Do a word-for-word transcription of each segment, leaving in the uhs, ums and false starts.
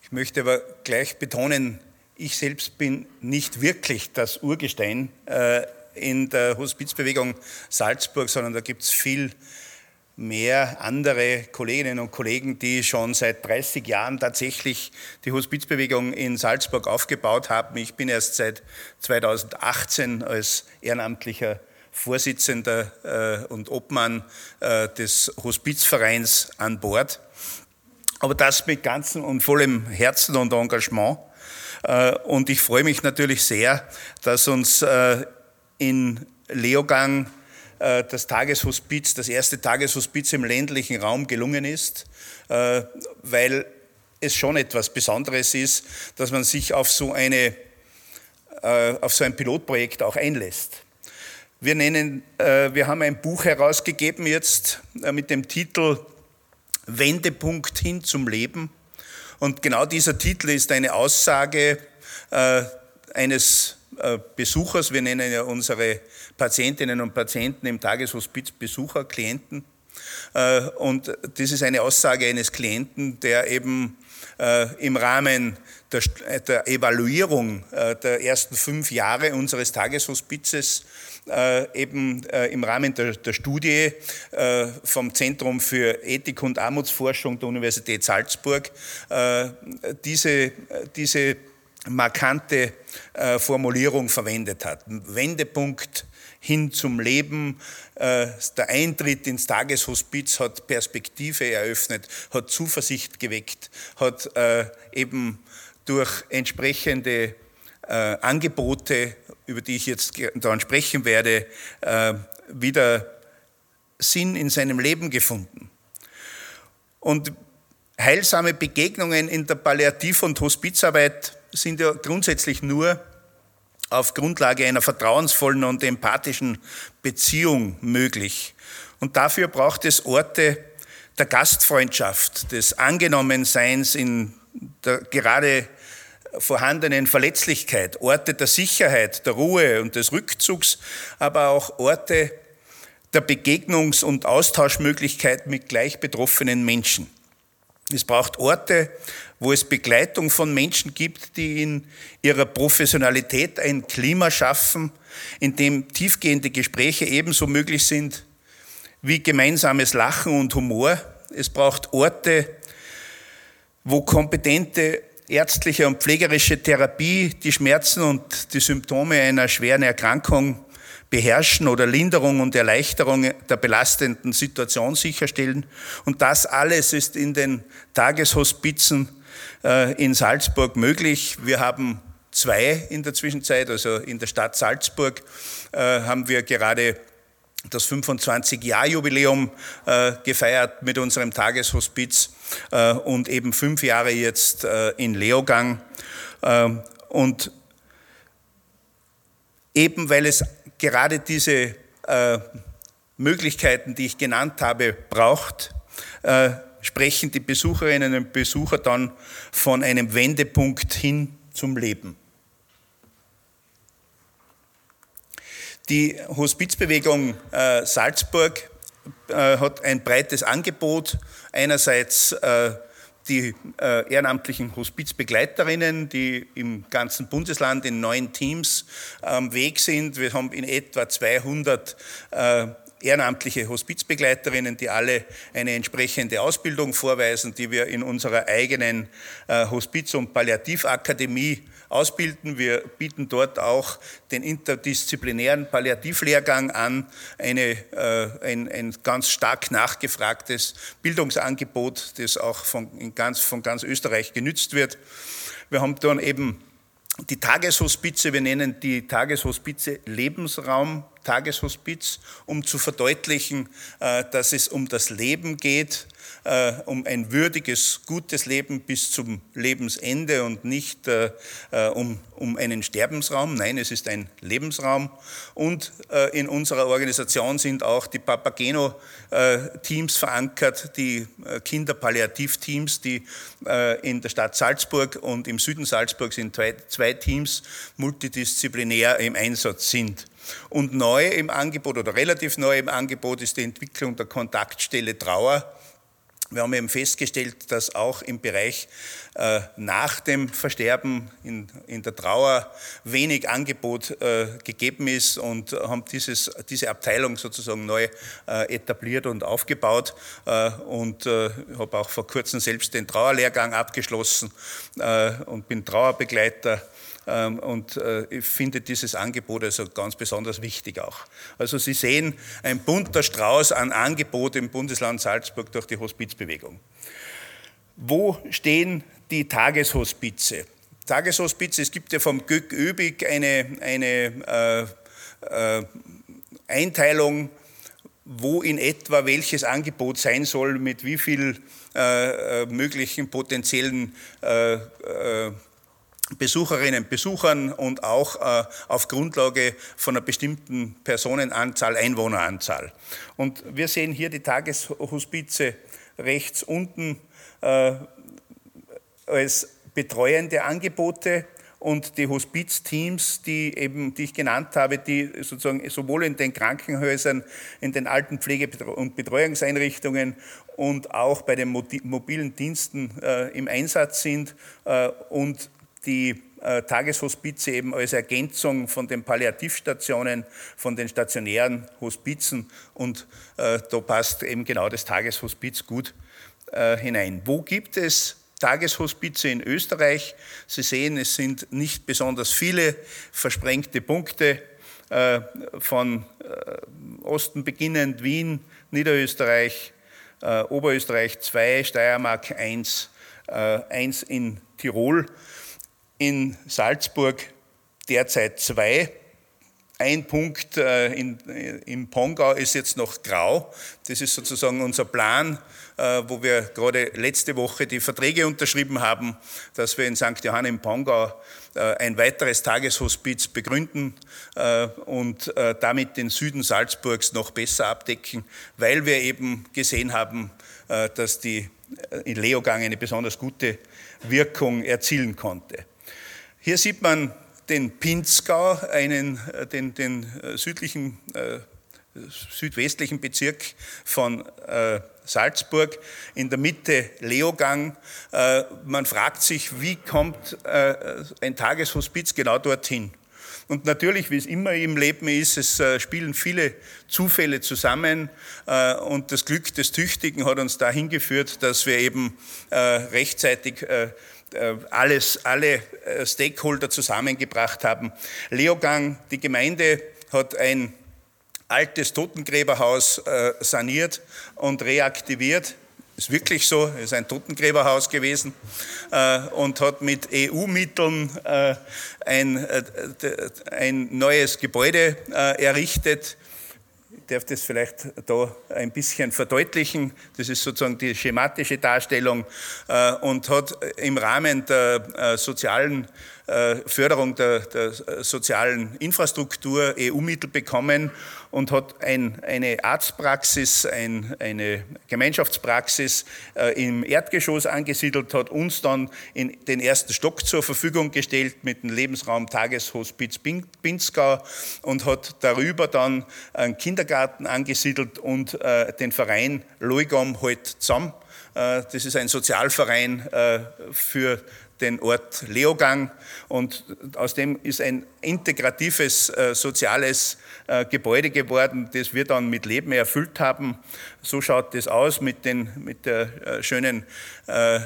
Ich möchte aber gleich betonen, ich selbst bin nicht wirklich das Urgestein äh, in der Hospizbewegung Salzburg, sondern da gibt es viel mehr andere Kolleginnen und Kollegen, die schon seit dreißig Jahren tatsächlich die Hospizbewegung in Salzburg aufgebaut haben. Ich bin erst seit zweitausendachtzehn als ehrenamtlicher Vorsitzender äh, und Obmann äh, des Hospizvereins an Bord. Aber das mit ganzem und vollem Herzen und Engagement. Äh, und ich freue mich natürlich sehr, dass uns äh, in Leogang das Tageshospiz, das erste Tageshospiz im ländlichen Raum gelungen ist, weil es schon etwas Besonderes ist, dass man sich auf so, eine, auf so ein Pilotprojekt auch einlässt. Wir, nennen, wir haben ein Buch herausgegeben jetzt mit dem Titel Wendepunkt hin zum Leben. Und genau dieser Titel ist eine Aussage eines Besuchers, wir nennen ja unsere Patientinnen und Patienten im Tageshospiz Besucher, Klienten. Und das ist eine Aussage eines Klienten, der eben im Rahmen der, der Evaluierung der ersten fünf Jahre unseres Tageshospizes eben im Rahmen der, der Studie vom Zentrum für Ethik und Armutsforschung der Universität Salzburg diese, diese markante äh, Formulierung verwendet hat. Wendepunkt hin zum Leben, äh, der Eintritt ins Tageshospiz hat Perspektive eröffnet, hat Zuversicht geweckt, hat äh, eben durch entsprechende äh, Angebote, über die ich jetzt dann sprechen werde, äh, wieder Sinn in seinem Leben gefunden. Und heilsame Begegnungen in der Palliativ- und Hospizarbeit sind ja grundsätzlich nur auf Grundlage einer vertrauensvollen und empathischen Beziehung möglich. Und dafür braucht es Orte der Gastfreundschaft, des Angenommenseins in der gerade vorhandenen Verletzlichkeit, Orte der Sicherheit, der Ruhe und des Rückzugs, aber auch Orte der Begegnungs- und Austauschmöglichkeit mit gleich betroffenen Menschen. Es braucht Orte, wo es Begleitung von Menschen gibt, die in ihrer Professionalität ein Klima schaffen, in dem tiefgehende Gespräche ebenso möglich sind wie gemeinsames Lachen und Humor. Es braucht Orte, wo kompetente ärztliche und pflegerische Therapie die Schmerzen und die Symptome einer schweren Erkrankung beherrschen oder Linderung und Erleichterung der belastenden Situation sicherstellen. Und das alles ist in den Tageshospizen äh, in Salzburg möglich. Wir haben zwei in der Zwischenzeit, also in der Stadt Salzburg äh, haben wir gerade das fünfundzwanzig-Jahr-Jubiläum äh, gefeiert mit unserem Tageshospiz äh, und eben fünf Jahre jetzt äh, in Leogang. Äh, und eben weil es gerade diese äh, Möglichkeiten, die ich genannt habe, braucht, äh, sprechen die Besucherinnen und Besucher dann von einem Wendepunkt hin zum Leben. Die Hospizbewegung äh, Salzburg äh, hat ein breites Angebot. Einerseits äh, die äh, ehrenamtlichen Hospizbegleiterinnen, die im ganzen Bundesland in neun Teams am Weg sind. Wir haben in etwa zweihundert äh, ehrenamtliche Hospizbegleiterinnen, die alle eine entsprechende Ausbildung vorweisen, die wir in unserer eigenen äh, Hospiz- und Palliativakademie ausbilden. Wir bieten dort auch den interdisziplinären Palliativlehrgang an, eine, äh, ein, ein ganz stark nachgefragtes Bildungsangebot, das auch von, in ganz, von ganz Österreich genützt wird. Wir haben dann eben die Tageshospize, wir nennen die Tageshospize Lebensraum Tageshospiz, um zu verdeutlichen, äh, dass es um das Leben geht, äh, um ein würdiges, gutes Leben bis zum Lebensende und nicht äh, um, um einen Sterbensraum. Nein, es ist ein Lebensraum. Und äh, in unserer Organisation sind auch die Papageno-Teams verankert, die äh, Kinderpalliativteams, die äh, in der Stadt Salzburg und im Süden Salzburgs sind zwei, zwei Teams multidisziplinär im Einsatz sind. Und neu im Angebot oder relativ neu im Angebot ist die Entwicklung der Kontaktstelle Trauer. Wir haben eben festgestellt, dass auch im Bereich nach dem Versterben in, in der Trauer wenig Angebot gegeben ist und haben dieses, diese Abteilung sozusagen neu etabliert und aufgebaut und habe auch vor kurzem selbst den Trauerlehrgang abgeschlossen und bin Trauerbegleiter. Und ich finde dieses Angebot also ganz besonders wichtig auch. Also Sie sehen ein bunter Strauß an Angebot im Bundesland Salzburg durch die Hospizbewegung. Wo stehen die Tageshospize? Tageshospize, es gibt ja vom Göck Öbig eine, eine äh, äh, Einteilung, wo in etwa welches Angebot sein soll, mit wie viel äh, möglichen potenziellen äh, äh, Besucherinnen und Besuchern und auch äh, auf Grundlage von einer bestimmten Personenanzahl, Einwohneranzahl. Und wir sehen hier die Tageshospize rechts unten äh, als betreuende Angebote und die Hospizteams, die, eben, die ich genannt habe, die sozusagen sowohl in den Krankenhäusern, in den Altenpflege- und Betreuungseinrichtungen und auch bei den mobilen Diensten äh, im Einsatz sind äh, und die äh, Tageshospize eben als Ergänzung von den Palliativstationen, von den stationären Hospizen und äh, da passt eben genau das Tageshospiz gut äh, hinein. Wo gibt es Tageshospize in Österreich? Sie sehen, es sind nicht besonders viele versprengte Punkte äh, von äh, Osten beginnend, Wien, Niederösterreich, äh, Oberösterreich zwei, Steiermark eins, äh, eins in Tirol. In Salzburg derzeit zwei. Ein Punkt äh, in, im Pongau ist jetzt noch grau. Das ist sozusagen unser Plan, äh, wo wir gerade letzte Woche die Verträge unterschrieben haben, dass wir in Sankt Johann im Pongau äh, ein weiteres Tageshospiz begründen äh, und äh, damit den Süden Salzburgs noch besser abdecken, weil wir eben gesehen haben, äh, dass die in Leogang eine besonders gute Wirkung erzielen konnte. Hier sieht man den Pinzgau, einen, den, den südlichen, äh, südwestlichen Bezirk von äh, Salzburg, in der Mitte Leogang. Äh, man fragt sich, wie kommt äh, ein Tageshospiz genau dorthin? Und natürlich, wie es immer im Leben ist, es äh, spielen viele Zufälle zusammen äh, und das Glück des Tüchtigen hat uns dahin geführt, dass wir eben äh, rechtzeitig äh, alles, alle Stakeholder zusammengebracht haben. Leogang, die Gemeinde, hat ein altes Totengräberhaus äh, saniert und reaktiviert. Ist wirklich so, es ist ein Totengräberhaus gewesen äh, und hat mit E U-Mitteln äh, ein, äh, ein neues Gebäude äh, errichtet. Ich darf das vielleicht da ein bisschen verdeutlichen. Das ist sozusagen die schematische Darstellung äh, und hat im Rahmen der äh, sozialen äh, Förderung der, der sozialen Infrastruktur E U-Mittel bekommen und hat ein, eine Arztpraxis, ein, eine Gemeinschaftspraxis äh, im Erdgeschoss angesiedelt, hat uns dann in den ersten Stock zur Verfügung gestellt mit dem Lebensraum Tageshospiz Pinzgau und hat darüber dann einen Kindergarten angesiedelt und äh, den Verein Leugam hält zusammen. Äh, das ist ein Sozialverein äh, für den Ort Leogang und aus dem ist ein integratives äh, soziales äh, Gebäude geworden, das wir dann mit Leben erfüllt haben. So schaut das aus mit, den, mit der äh, schönen äh,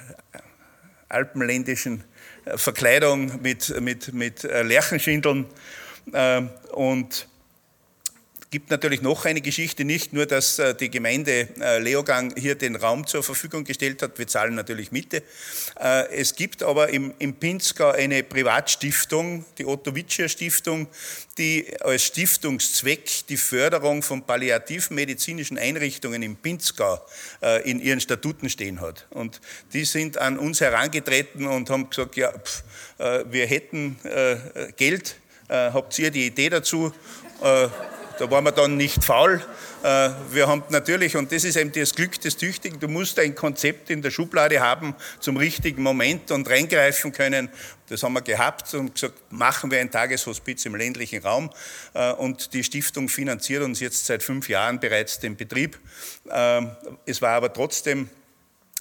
alpenländischen äh, Verkleidung mit, mit, mit äh, Lerchenschindeln äh, und es gibt natürlich noch eine Geschichte, nicht nur, dass die Gemeinde Leogang hier den Raum zur Verfügung gestellt hat, wir zahlen natürlich Miete. Es gibt aber im, im Pinzgau eine Privatstiftung, die Otto-Witscher-Stiftung, die als Stiftungszweck die Förderung von palliativmedizinischen Einrichtungen im Pinzgau in ihren Statuten stehen hat. Und die sind an uns herangetreten und haben gesagt, ja, pff, wir hätten Geld, habt ihr die Idee dazu? Da waren wir dann nicht faul. Wir haben natürlich, und das ist eben das Glück des Tüchtigen, du musst ein Konzept in der Schublade haben zum richtigen Moment und reingreifen können. Das haben wir gehabt und gesagt, machen wir ein Tageshospiz im ländlichen Raum. Und die Stiftung finanziert uns jetzt seit fünf Jahren bereits den Betrieb. Es war aber trotzdem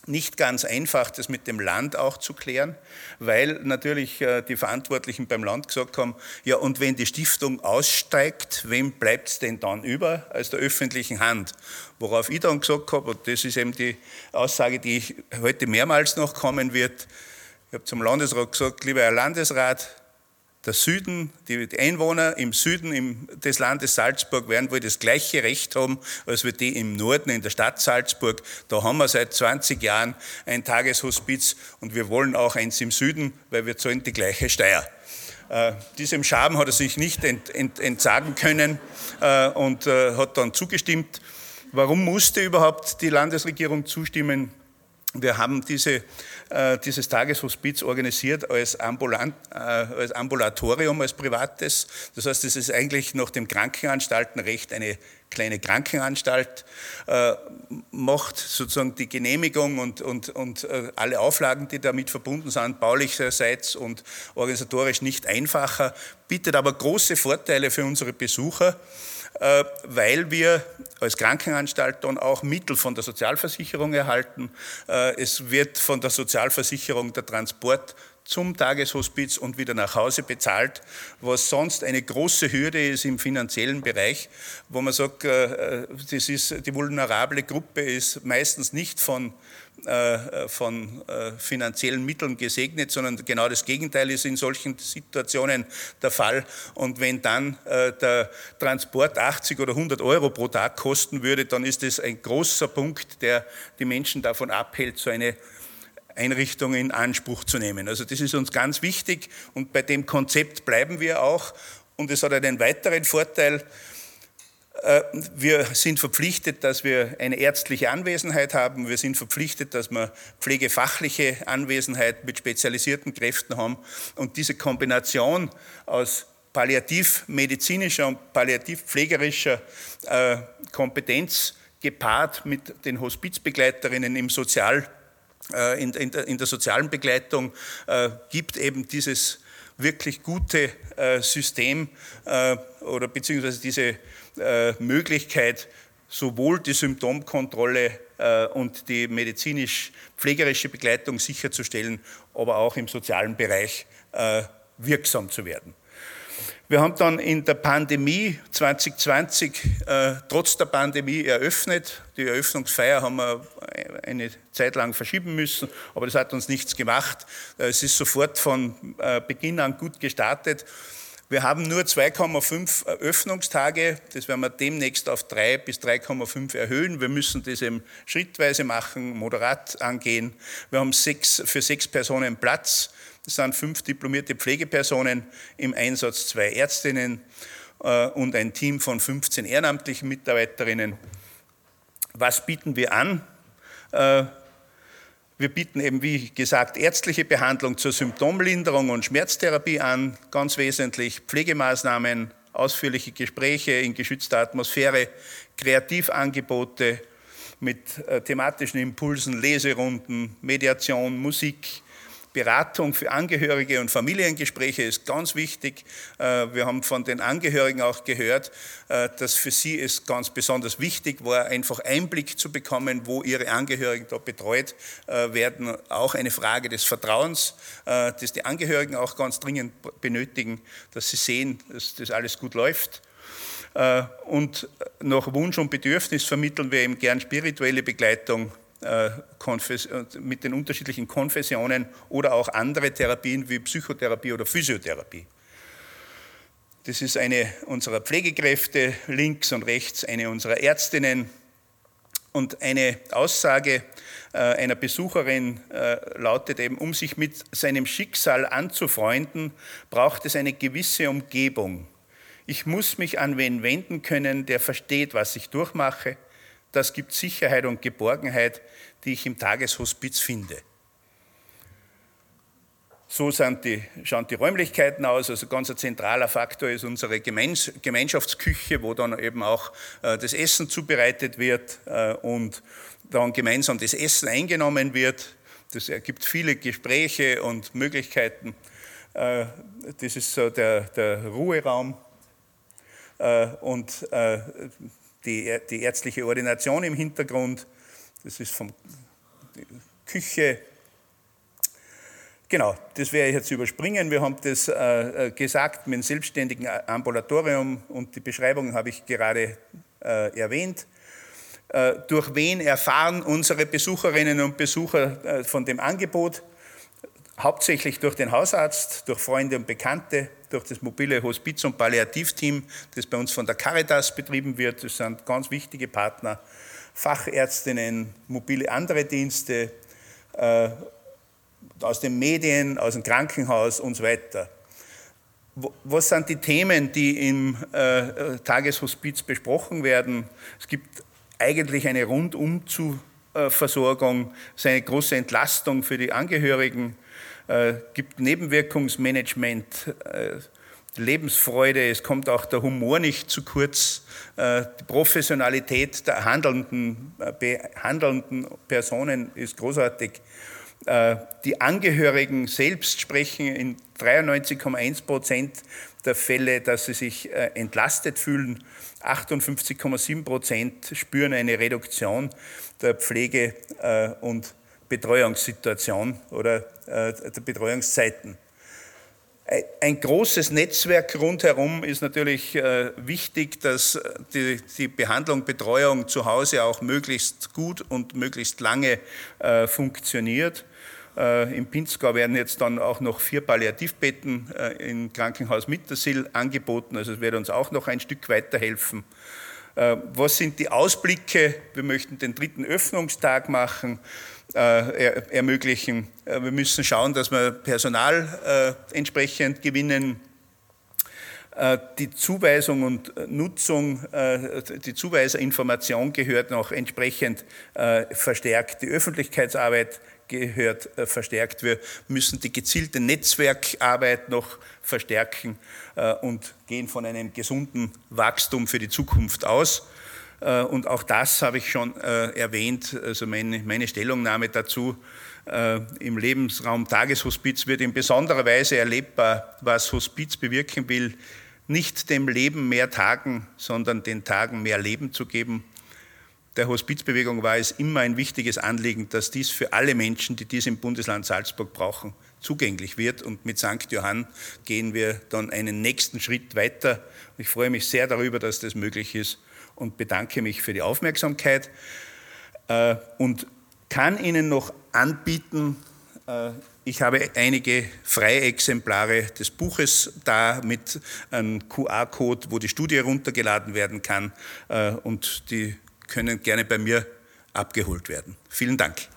nicht ganz einfach, das mit dem Land auch zu klären, weil natürlich die Verantwortlichen beim Land gesagt haben, ja, und wenn die Stiftung aussteigt, wem bleibt es denn dann über als der öffentlichen Hand? Worauf ich dann gesagt habe, und das ist eben die Aussage, die ich heute mehrmals noch kommen wird, ich habe zum Landesrat gesagt, lieber Herr Landesrat, der Süden, die Einwohner im Süden des Landes Salzburg werden wohl das gleiche Recht haben, als wir die im Norden in der Stadt Salzburg. Da haben wir seit zwanzig Jahren ein Tageshospiz und wir wollen auch eins im Süden, weil wir zahlen die gleiche Steuer. Äh, diesem Schaben hat er sich nicht ent, ent, entsagen können äh, und äh, hat dann zugestimmt. Warum musste überhaupt die Landesregierung zustimmen? Wir haben diese, äh, dieses Tageshospiz organisiert als, Ambulant, äh, als Ambulatorium, als privates. Das heißt, es ist eigentlich nach dem Krankenanstaltenrecht eine kleine Krankenanstalt, äh, macht sozusagen die Genehmigung und, und, und äh, alle Auflagen, die damit verbunden sind, baulicherseits und organisatorisch nicht einfacher, bietet aber große Vorteile für unsere Besucher, weil wir als Krankenanstalt dann auch Mittel von der Sozialversicherung erhalten. Es wird von der Sozialversicherung der Transport zum Tageshospiz und wieder nach Hause bezahlt, was sonst eine große Hürde ist im finanziellen Bereich, wo man sagt, das ist, die vulnerable Gruppe ist meistens nicht von von finanziellen Mitteln gesegnet, sondern genau das Gegenteil ist in solchen Situationen der Fall. Und wenn dann der Transport achtzig oder hundert Euro pro Tag kosten würde, dann ist das ein großer Punkt, der die Menschen davon abhält, so eine Einrichtung in Anspruch zu nehmen. Also das ist uns ganz wichtig und bei dem Konzept bleiben wir auch. Und es hat einen weiteren Vorteil. Wir sind verpflichtet, dass wir eine ärztliche Anwesenheit haben. Wir sind verpflichtet, dass wir pflegefachliche Anwesenheit mit spezialisierten Kräften haben. Und diese Kombination aus palliativmedizinischer und palliativpflegerischer Kompetenz gepaart mit den Hospizbegleiterinnen im Sozial, in, in, der, in der sozialen Begleitung gibt eben dieses wirklich gute System oder beziehungsweise diese Möglichkeit, sowohl die Symptomkontrolle und die medizinisch-pflegerische Begleitung sicherzustellen, aber auch im sozialen Bereich wirksam zu werden. Wir haben dann in der Pandemie zwanzig zwanzig äh, trotz der Pandemie eröffnet. Die Eröffnungsfeier haben wir eine Zeit lang verschieben müssen, aber das hat uns nichts gemacht. Es ist sofort von äh, Beginn an gut gestartet. Wir haben nur zwei Komma fünf Öffnungstage, das werden wir demnächst auf drei bis drei Komma fünf erhöhen. Wir müssen das eben schrittweise machen, moderat angehen. Wir haben sechs, für sechs Personen Platz. Das sind fünf diplomierte Pflegepersonen im Einsatz, zwei Ärztinnen äh, und ein Team von fünfzehn ehrenamtlichen Mitarbeiterinnen. Was bieten wir an? Äh, wir bieten eben, wie gesagt, ärztliche Behandlung zur Symptomlinderung und Schmerztherapie an, ganz wesentlich Pflegemaßnahmen, ausführliche Gespräche in geschützter Atmosphäre, Kreativangebote mit äh, thematischen Impulsen, Leserunden, Mediation, Musik. Beratung für Angehörige und Familiengespräche ist ganz wichtig. Wir haben von den Angehörigen auch gehört, dass für sie es ganz besonders wichtig war, einfach Einblick zu bekommen, wo ihre Angehörigen da betreut werden. Auch eine Frage des Vertrauens, das die Angehörigen auch ganz dringend benötigen, dass sie sehen, dass das alles gut läuft. Und nach Wunsch und Bedürfnis vermitteln wir eben gern spirituelle Begleitung mit den unterschiedlichen Konfessionen oder auch andere Therapien wie Psychotherapie oder Physiotherapie. Das ist eine unserer Pflegekräfte, links und rechts eine unserer Ärztinnen. Und eine Aussage einer Besucherin lautet eben, um sich mit seinem Schicksal anzufreunden, braucht es eine gewisse Umgebung. Ich muss mich an wen wenden können, der versteht, was ich durchmache. Das gibt Sicherheit und Geborgenheit, die ich im Tageshospiz finde. So sind die, schauen die Räumlichkeiten aus. Also ganz ein zentraler Faktor ist unsere Gemeinschaftsküche, wo dann eben auch das Essen zubereitet wird und dann gemeinsam das Essen eingenommen wird. Das ergibt viele Gespräche und Möglichkeiten. Das ist so der, der Ruheraum und Die, die ärztliche Ordination im Hintergrund, das ist vom Küche. Genau, das werde ich jetzt überspringen. Wir haben das äh, gesagt mit dem selbstständigen Ambulatorium und die Beschreibung habe ich gerade äh, erwähnt. Äh, durch wen erfahren unsere Besucherinnen und Besucher äh, von dem Angebot? Hauptsächlich durch den Hausarzt, durch Freunde und Bekannte, durch das mobile Hospiz- und Palliativteam, das bei uns von der Caritas betrieben wird. Das sind ganz wichtige Partner. Fachärztinnen, mobile andere Dienste, äh, aus den Medien, aus dem Krankenhaus und so weiter. Was sind die Themen, die im äh, Tageshospiz besprochen werden? Es gibt eigentlich eine Rundum-Versorgung, es ist eine große Entlastung für die Angehörigen, äh, gibt Nebenwirkungsmanagement, äh, Lebensfreude, es kommt auch der Humor nicht zu kurz, äh, die Professionalität der handelnden, äh, behandelnden Personen ist großartig. Die Angehörigen selbst sprechen in dreiundneunzig Komma eins Prozent der Fälle, dass sie sich entlastet fühlen. achtundfünfzig Komma sieben Prozent spüren eine Reduktion der Pflege- und Betreuungssituation oder der Betreuungszeiten. Ein großes Netzwerk rundherum ist natürlich wichtig, dass die, die Behandlung, Betreuung zu Hause auch möglichst gut und möglichst lange funktioniert. Im Pinzgau werden jetzt dann auch noch vier Palliativbetten im Krankenhaus Mittersill angeboten, also es wird uns auch noch ein Stück weiterhelfen. Was sind die Ausblicke? Wir möchten den dritten Öffnungstag machen, äh, ermöglichen. Wir müssen schauen, dass wir Personal äh, entsprechend gewinnen. Die Zuweisung und Nutzung, die Zuweiserinformation gehört noch entsprechend verstärkt. Die Öffentlichkeitsarbeit gehört verstärkt. Wir müssen die gezielte Netzwerkarbeit noch verstärken und gehen von einem gesunden Wachstum für die Zukunft aus. Und auch das habe ich schon erwähnt, also meine, meine Stellungnahme dazu. Im Lebensraum Tageshospiz wird in besonderer Weise erlebbar, was Hospiz bewirken will, nicht dem Leben mehr Tagen, sondern den Tagen mehr Leben zu geben. Der Hospizbewegung war es immer ein wichtiges Anliegen, dass dies für alle Menschen, die dies im Bundesland Salzburg brauchen, zugänglich wird. Und mit Sankt Johann gehen wir dann einen nächsten Schritt weiter. Ich freue mich sehr darüber, dass das möglich ist und bedanke mich für die Aufmerksamkeit und kann Ihnen noch anbieten, ich habe einige freie Exemplare des Buches da mit einem Q R-Code, wo die Studie heruntergeladen werden kann und die können gerne bei mir abgeholt werden. Vielen Dank.